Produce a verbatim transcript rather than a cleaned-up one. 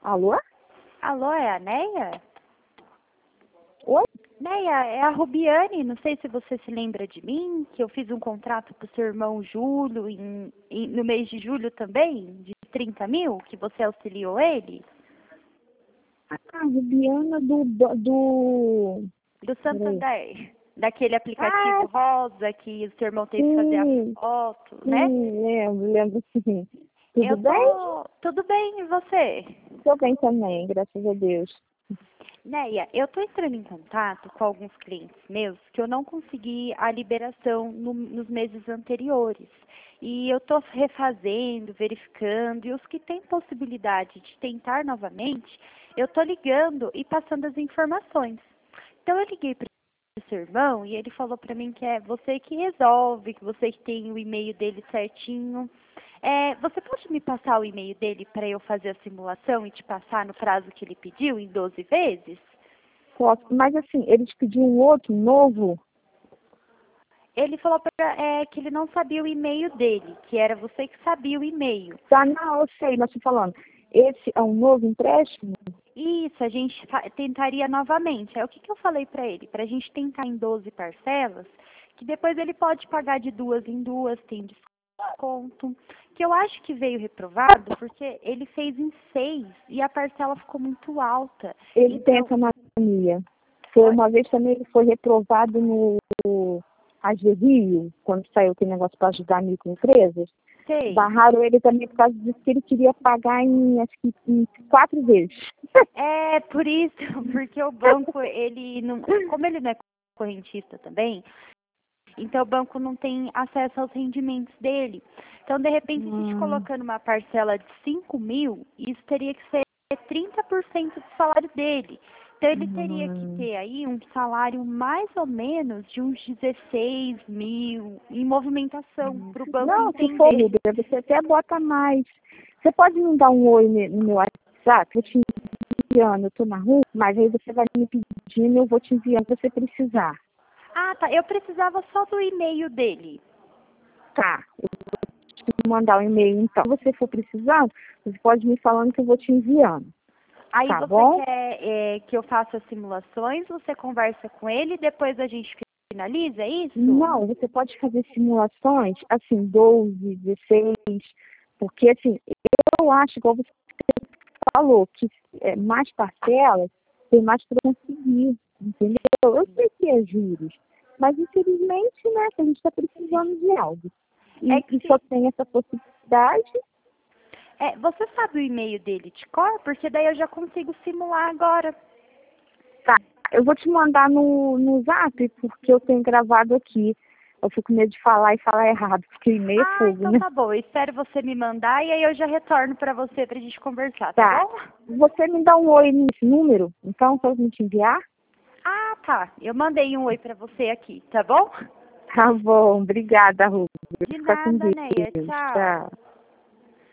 Alô? Alô, é a Neia? Oi? Neia, é a Rubiane, não sei se você se lembra de mim, que eu fiz um contrato com o seu irmão Júlio em, em- no mês de julho também, de trinta mil, que você auxiliou ele, Ah, Rubiana do... do... do Peraí. Santander, daquele Ah, aplicativo rosa que o seu irmão teve que fazer a sim, foto, né? sim, lembro, lembro sim. Tudo Eu bem? tô... Tudo bem, e você? Tô bem também, graças a Deus. Neia, eu estou entrando em contato com alguns clientes meus que eu não consegui a liberação no- nos meses anteriores. E eu estou refazendo, verificando, e os que têm possibilidade de tentar novamente, eu estou ligando e passando as informações. Então eu liguei para o seu irmão e ele falou para mim que é você que resolve, que você que tem o e-mail dele certinho. É, você pode me passar o e-mail dele para eu fazer a simulação e te passar no prazo que ele pediu, em doze vezes? Posso, mas assim, eles pediram um outro, novo? Ele falou pra, é, que ele não sabia o e-mail dele, que era você que sabia o e-mail. Tá, não, eu sei, mas tô falando. Esse é um novo empréstimo? Isso, a gente fa- tentaria novamente. Aí o que, que eu falei para ele? Para a gente tentar em doze parcelas, que depois ele pode pagar de duas em duas, tem desconto. Que eu acho que veio reprovado porque ele fez em seis e a parcela ficou muito alta. Ele tem Então, essa mania. Foi uma vez também ele foi reprovado no A G Rio, quando saiu aquele negócio para ajudar microempresas. sei. Barraram ele também por causa disso que ele queria pagar em, acho que, em quatro vezes. É, por isso, porque o banco, ele não, como ele não é correntista também, então o banco não tem acesso aos rendimentos dele. Então, de repente, a gente Hum, colocando uma parcela de cinco mil, isso teria que ser trinta por cento do salário dele. Então, ele teria que hum. ter aí um salário mais ou menos de uns dezesseis mil em movimentação, para o banco Não, se for entender. Rubia, você até bota mais. Você pode me dar um oi ne- no meu WhatsApp? Eu te enviando, eu estou na rua, mas aí você vai me pedindo e eu vou te enviando se você precisar. Ah, tá. Eu precisava só do e-mail dele. Tá, eu vou te mandar o e-mail então. Se você for precisando, você pode me falando que eu vou te enviando. Aí Tá você bom? quer é, que eu faça as simulações, você conversa com ele e depois a gente finaliza, é isso? Não, você pode fazer simulações, assim, doze, dezesseis, porque, assim, eu acho, igual você falou, que é, mais parcelas tem mais para conseguir, entendeu? Eu sei que é juros, mas, infelizmente, né, a gente está precisando de algo. É E, que e se, só tem essa possibilidade. é, você sabe o e-mail dele de cor? Porque daí eu já consigo simular agora. Tá, eu vou te mandar no, no zap, porque eu tenho gravado aqui. Eu fico com medo de falar e falar errado, porque e-mail é Ah, fogo, então né? tá bom. Eu espero você me mandar e aí eu já retorno pra você pra gente conversar, tá Tá. bom? Você me dá um oi nesse número, então, pra gente enviar? Ah, tá. Eu mandei um oi pra você aqui, tá bom? Tá bom, obrigada, Rubens. De Fica com nada, Neia. Deus. Tchau. Tchau.